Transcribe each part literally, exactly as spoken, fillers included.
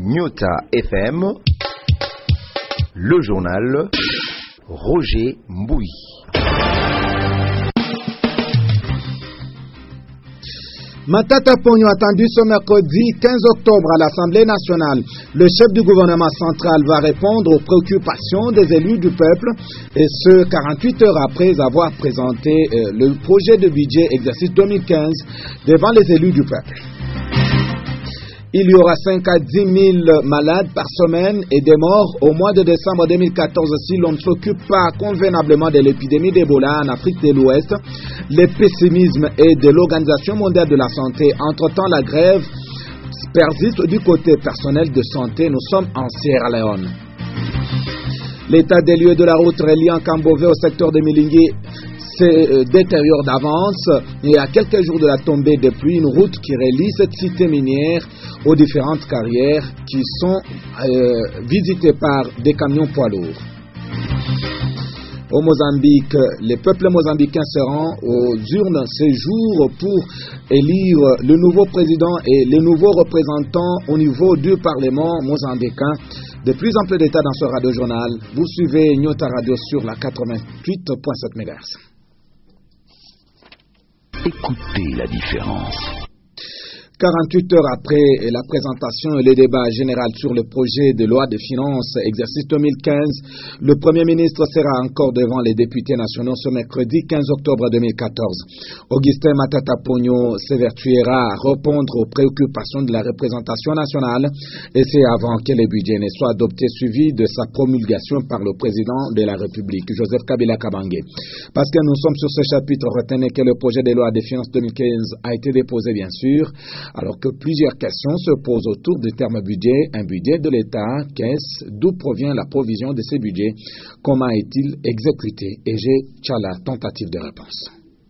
Nyota F M, le journal Roger Mbouy. Matata Pogno attendu ce mercredi quinze octobre à l'Assemblée nationale. Le chef du gouvernement central va répondre aux préoccupations des élus du peuple, et ce quarante-huit heures après avoir présenté euh, le projet de budget exercice deux mille quinze devant les élus du peuple. Il y aura cinq à dix mille malades par semaine et des morts au mois de décembre deux mille quatorze si l'on ne s'occupe pas convenablement de l'épidémie d'Ebola en Afrique de l'Ouest. Le pessimisme est de l'Organisation mondiale de la santé. Entre-temps, la grève persiste du côté personnel de santé. Nous sommes en Sierra Leone. L'état des lieux de la route reliant Cambové au secteur de Milingui se détériore d'avance, et à quelques jours de la tombée de pluie, une route qui relie cette cité minière aux différentes carrières qui sont euh, visitées par des camions poids lourds. Au Mozambique, les peuples mozambicains se rendent aux urnes ce jour pour élire le nouveau président et les nouveaux représentants au niveau du Parlement mozambicain. De plus en plus d'états dans ce radio journal. Vous suivez Nyota Radio sur la quatre-vingt-huit virgule sept mégahertz. Écoutez la différence. quarante-huit heures après la présentation et le débat général sur le projet de loi de finances exercice deux mille quinze, le Premier ministre sera encore devant les députés nationaux ce mercredi quinze octobre deux mille quatorze. Augustin Matata Pogno s'évertuera à répondre aux préoccupations de la représentation nationale, et c'est avant que le budget ne soit adopté, suivi de sa promulgation par le président de la République, Joseph Kabila Kabange. Parce que nous sommes sur ce chapitre, retenez que le projet de loi de finances deux mille quinze a été déposé, bien sûr, alors que plusieurs questions se posent autour du terme budget. Un budget de l'État, qu'est-ce? D'où provient la provision de ces budgets? Comment est-il exécuté? Et j'ai la tentative de réponse.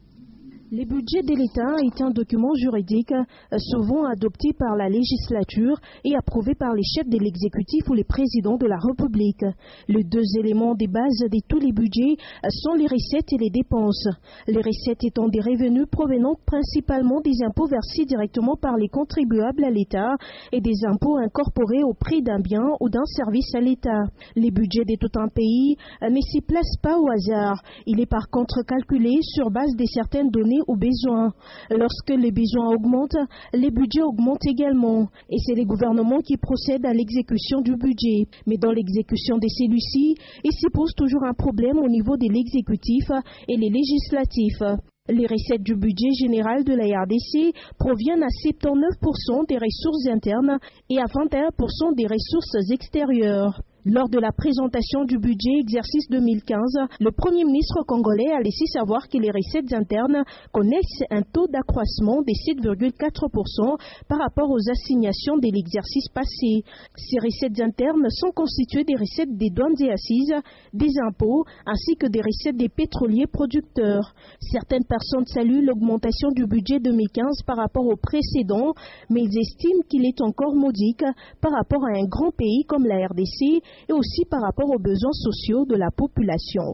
Le budget de l'État est un document juridique souvent adopté par la législature et approuvé par les chefs de l'exécutif ou les présidents de la République. Les deux éléments de base de tous les budgets sont les recettes et les dépenses. Les recettes étant des revenus provenant principalement des impôts versés directement par les contribuables à l'État et des impôts incorporés au prix d'un bien ou d'un service à l'État. Les budgets de tout un pays ne s'y placent pas au hasard. Il est par contre calculé sur base de certaines données aux besoins. Lorsque les besoins augmentent, les budgets augmentent également. Et c'est les gouvernements qui procèdent à l'exécution du budget. Mais dans l'exécution de celui-ci, il s'y pose toujours un problème au niveau de l'exécutif et les législatifs. Les recettes du budget général de la R D C proviennent à soixante-dix-neuf pour cent des ressources internes et à vingt et un pour cent des ressources extérieures. Lors de la présentation du budget exercice deux mille quinze, le Premier ministre congolais a laissé savoir que les recettes internes connaissent un taux d'accroissement de sept virgule quatre pour cent par rapport aux assignations de l'exercice passé. Ces recettes internes sont constituées des recettes des douanes et assises, des impôts, ainsi que des recettes des pétroliers producteurs. Certaines personnes saluent l'augmentation du budget deux mille quinze par rapport au précédent, mais ils estiment qu'il est encore modique par rapport à un grand pays comme la R D C, et aussi par rapport aux besoins sociaux de la population.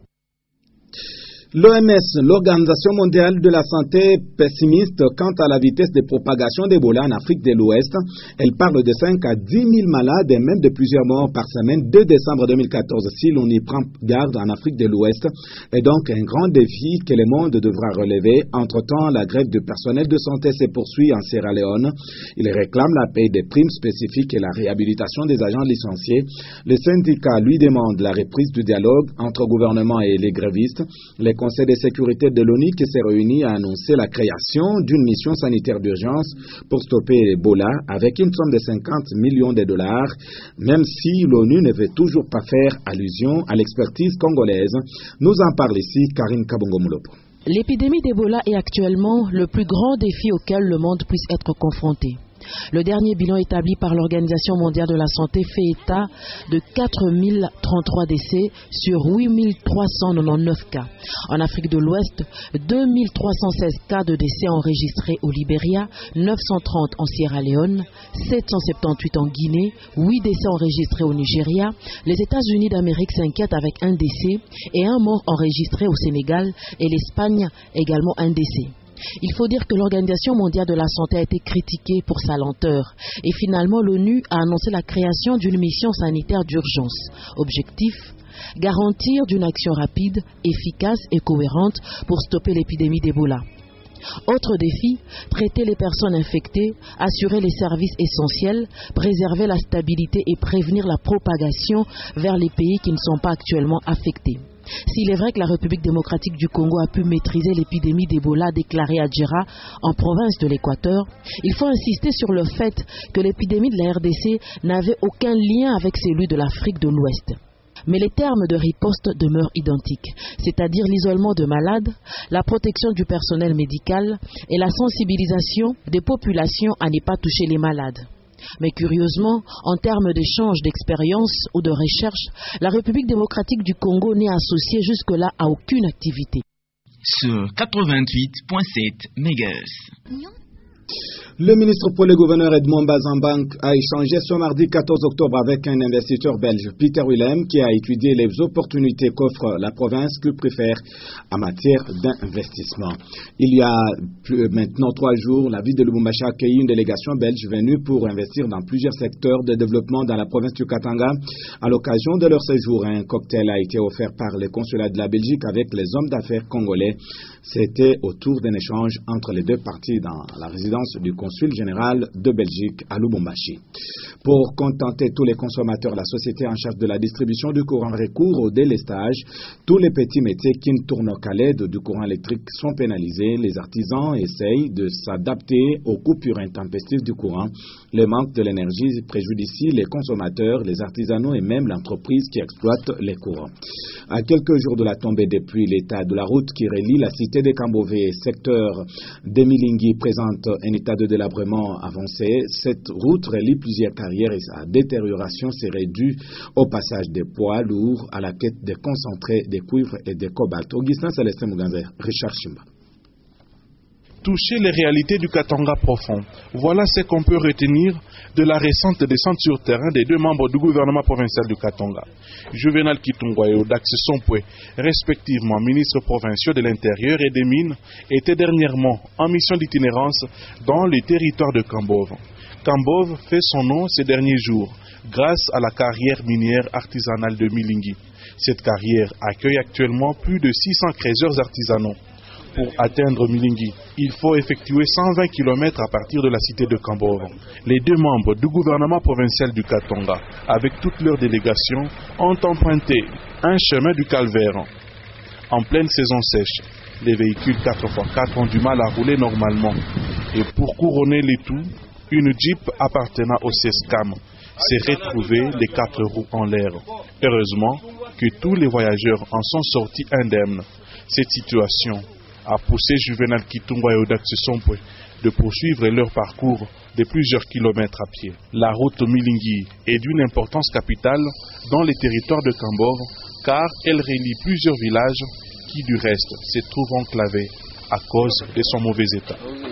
L'O M S, l'Organisation mondiale de la santé, pessimiste quant à la vitesse de propagation d'Ebola en Afrique de l'Ouest. Elle parle de cinq à dix mille malades et même de plusieurs morts par semaine dès décembre deux mille quatorze si l'on y prend garde en Afrique de l'Ouest. Et donc un grand défi que le monde devra relever. Entre-temps, la grève du personnel de santé se poursuit en Sierra Leone. Il réclame la paie des primes spécifiques et la réhabilitation des agents licenciés. Le syndicat lui demande la reprise du dialogue entre gouvernement et les grévistes. Les Le Conseil de sécurité de l'ONU qui s'est réuni a annoncé la création d'une mission sanitaire d'urgence pour stopper l'Ebola avec une somme de cinquante millions de dollars, même si l'ONU ne veut toujours pas faire allusion à l'expertise congolaise. Nous en parle ici Karine Kabongo-Moulopo. L'épidémie d'Ebola est actuellement le plus grand défi auquel le monde puisse être confronté. Le dernier bilan établi par l'Organisation mondiale de la santé fait état de quatre mille trente-trois décès sur huit mille trois cent quatre-vingt-dix-neuf cas. En Afrique de l'Ouest, deux mille trois cent seize cas de décès enregistrés au Libéria, neuf cent trente en Sierra Leone, sept cent soixante-dix-huit en Guinée, huit décès enregistrés au Nigeria. Les États-Unis d'Amérique s'inquiètent avec un décès et un mort enregistré au Sénégal et l'Espagne également un décès. Il faut dire que l'Organisation mondiale de la santé a été critiquée pour sa lenteur et finalement l'ONU a annoncé la création d'une mission sanitaire d'urgence. Objectif, garantir d'une action rapide, efficace et cohérente pour stopper l'épidémie d'Ebola. Autre défi, traiter les personnes infectées, assurer les services essentiels, préserver la stabilité et prévenir la propagation vers les pays qui ne sont pas actuellement affectés. S'il est vrai que la République démocratique du Congo a pu maîtriser l'épidémie d'Ebola déclarée à Djera, en province de l'Équateur, il faut insister sur le fait que l'épidémie de la R D C n'avait aucun lien avec celui de l'Afrique de l'Ouest. Mais les termes de riposte demeurent identiques, c'est-à-dire l'isolement de malades, la protection du personnel médical et la sensibilisation des populations à ne pas toucher les malades. Mais curieusement, en termes d'échange d'expérience ou de recherche, la République démocratique du Congo n'est associée jusque-là à aucune activité. Sur quatre-vingt-huit virgule sept mégahertz. Le ministre pour le gouverneur Edmond Bazambank a échangé ce mardi quatorze octobre avec un investisseur belge, Peter Willem, qui a étudié les opportunités qu'offre la province qu'il préfère en matière d'investissement. Il y a plus, maintenant trois jours, la ville de Lubumbashi a accueilli une délégation belge venue pour investir dans plusieurs secteurs de développement dans la province du Katanga. À l'occasion de leur séjour, un cocktail a été offert par le consulat de la Belgique avec les hommes d'affaires congolais. C'était autour d'un échange entre les deux parties dans la résidence du consul général de Belgique à Lubumbashi. Pour contenter tous les consommateurs, la société en charge de la distribution du courant recourt au délestage. Tous les petits métiers qui ne tournent qu'à l'aide du courant électrique sont pénalisés. Les artisans essayent de s'adapter aux coupures intempestives du courant. Le manque de l'énergie préjudicie les consommateurs, les artisanaux et même l'entreprise qui exploite les courants. À quelques jours de la tombée des pluies, l'état de la route qui relie la cité de Kambové, secteur de Milingui, présente un état de délabrement avancé. Cette route relie plusieurs carrières et sa détérioration serait due au passage des poids lourds à la quête des concentrés de cuivre et de cobalt. Augustin Célestin Muganza, Richard Chimba. Toucher les réalités du Katanga profond. Voilà ce qu'on peut retenir de la récente descente sur terrain des deux membres du gouvernement provincial du Katanga. Juvenal Kitungwa et Odax Sompwe, respectivement ministres provinciaux de l'Intérieur et des Mines, étaient dernièrement en mission d'itinérance dans les territoires de Kambove. Kambove fait son nom ces derniers jours grâce à la carrière minière artisanale de Milingui. Cette carrière accueille actuellement plus de six cents creuseurs artisanaux. Pour atteindre Milingui, il faut effectuer cent vingt kilomètres à partir de la cité de Kambove. Les deux membres du gouvernement provincial du Katanga, avec toutes leurs délégations, ont emprunté un chemin du calvaire. En pleine saison sèche, les véhicules quatre par quatre ont du mal à rouler normalement. Et pour couronner les tout, une Jeep appartenant au SESCAM s'est retrouvée les quatre roues en l'air. Heureusement que tous les voyageurs en sont sortis indemnes. Cette situation a poussé Juvenal Kitungwa et Odax Sompwe de poursuivre leur parcours de plusieurs kilomètres à pied. La route Milingui est d'une importance capitale dans les territoires de Kambove car elle relie plusieurs villages qui du reste se trouvent enclavés à cause de son mauvais état.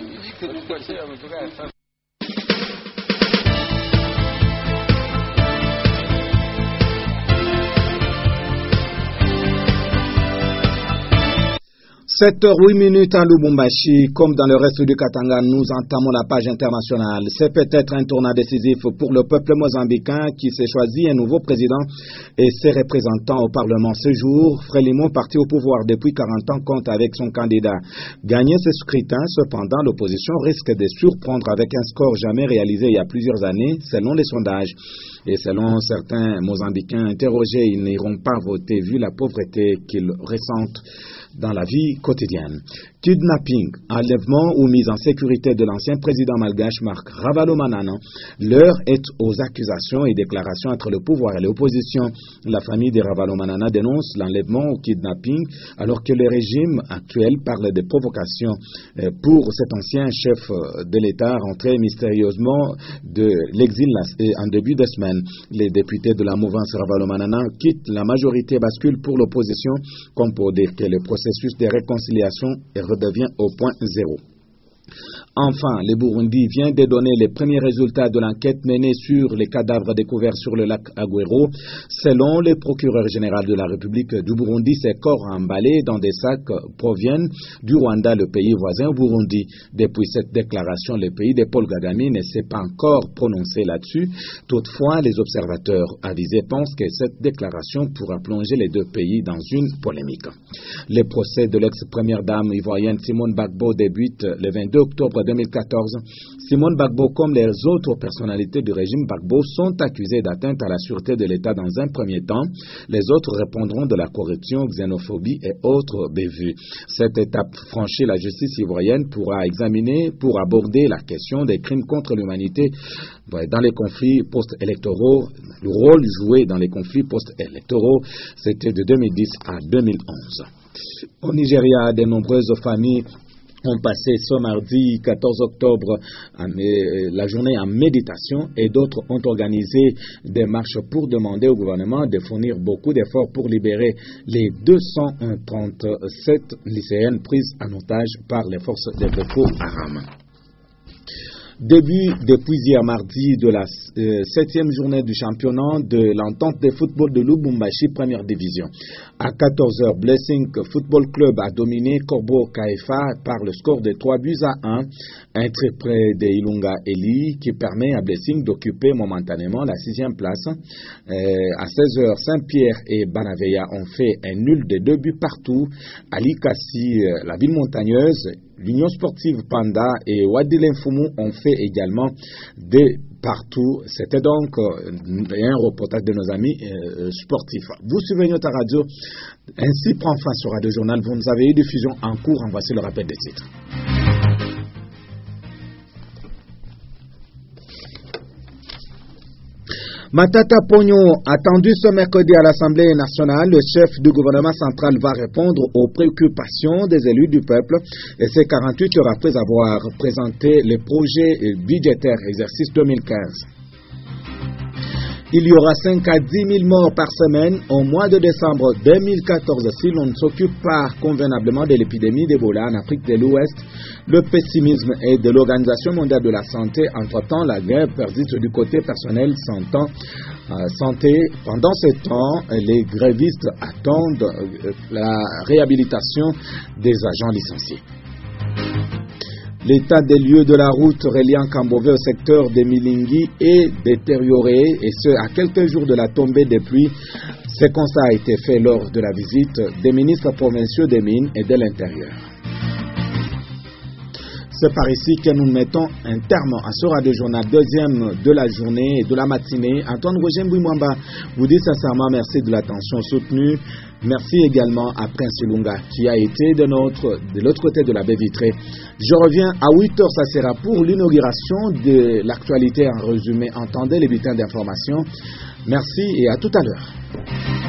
sept heures huit minutes à Lubumbashi. Comme dans le reste du Katanga, nous entamons la page internationale. C'est peut-être un tournant décisif pour le peuple mozambicain qui s'est choisi un nouveau président et ses représentants au Parlement. Ce jour, Frelimo, parti au pouvoir depuis quarante ans, compte avec son candidat. Gagner ce scrutin, cependant, l'opposition risque de surprendre avec un score jamais réalisé il y a plusieurs années, selon les sondages. Et selon certains Mozambicains interrogés, ils n'iront pas voter vu la pauvreté qu'ils ressentent dans la vie quotidienne. Kidnapping, enlèvement ou mise en sécurité de l'ancien président malgache Marc Ravalomanana. L'heure est aux accusations et déclarations entre le pouvoir et l'opposition. La famille de Ravalomanana dénonce l'enlèvement ou kidnapping alors que le régime actuel parle de provocation pour cet ancien chef de l'État rentré mystérieusement de l'exil en début de semaine. Les députés de la mouvance Ravalomanana quittent la majorité, bascule pour l'opposition comme pour dire que le processus de réconciliation est redevient au point zéro. Enfin, le Burundi vient de donner les premiers résultats de l'enquête menée sur les cadavres découverts sur le lac Agüero. Selon le procureur général de la République du Burundi, ces corps emballés dans des sacs proviennent du Rwanda, le pays voisin au Burundi. Depuis cette déclaration, le pays de Paul Kagame ne s'est pas encore prononcé là-dessus. Toutefois, les observateurs avisés pensent que cette déclaration pourra plonger les deux pays dans une polémique. Le procès de l'ex-première dame ivoirienne Simone Gbagbo débute le vingt-deux octobre deux mille quatorze. Simone Gbagbo, comme les autres personnalités du régime Gbagbo, sont accusées d'atteinte à la sûreté de l'État dans un premier temps. Les autres répondront de la corruption, xénophobie et autres bévues. Cette étape franchie, la justice ivoirienne pourra examiner pour aborder la question des crimes contre l'humanité dans les conflits post-électoraux. Le rôle joué dans les conflits post-électoraux, c'était de deux mille dix à deux mille onze. Au Nigeria, de nombreuses familles ont passé ce mardi quatorze octobre la journée en méditation et d'autres ont organisé des marches pour demander au gouvernement de fournir beaucoup d'efforts pour libérer les deux cent trente-sept lycéennes prises en otage par les forces de Boko Haram. Début depuis hier mardi de la euh, septième journée du championnat de l'entente de football de Lubumbashi première division. À quatorze heures, Blessing Football Club a dominé Corbeau Kaifa par le score de trois buts à un, un très près de Ilunga Eli qui permet à Blessing d'occuper momentanément la sixième place. Euh, à seize heures, Saint-Pierre et Banaveya ont fait un nul de deux buts partout. Ali Kassi, euh, la ville montagneuse, l'Union sportive Panda et Wadile Mfumu ont fait également des partout. C'était donc euh, un reportage de nos amis euh, sportifs. Vous suivez notre radio. Ainsi prend fin ce radio journal. Vous nous avez eu diffusion en cours. En voici le rappel des titres. Matata Pogno, attendu ce mercredi à l'Assemblée nationale, le chef du gouvernement central va répondre aux préoccupations des élus du peuple et c'est quarante-huit heures après avoir présenté le projet budgétaire exercice deux mille quinze. Il y aura cinq à dix mille morts par semaine au mois de décembre deux mille quatorze si l'on ne s'occupe pas convenablement de l'épidémie d'Ebola en Afrique de l'Ouest. Le pessimisme est de l'Organisation mondiale de la santé. Entre-temps, la guerre persiste du côté personnel santé. Euh, santé. Pendant ce temps, les grévistes attendent euh, la réhabilitation des agents licenciés. L'état des lieux de la route reliant Kambové au secteur de Milingi est détérioré et ce, à quelques jours de la tombée des pluies. Ce constat a été fait lors de la visite des ministres provinciaux des Mines et de l'Intérieur. C'est par ici que nous mettons un terme à ce radio journal, deuxième de la journée et de la matinée. Antoine Roger Mbouimwamba vous dit sincèrement merci de l'attention soutenue. Merci également à Prince Lunga qui a été de notre, de l'autre côté de la baie vitrée. Je reviens à huit heures, ça sera pour l'inauguration de l'actualité en résumé. Entendez les bulletins d'information. Merci et à tout à l'heure.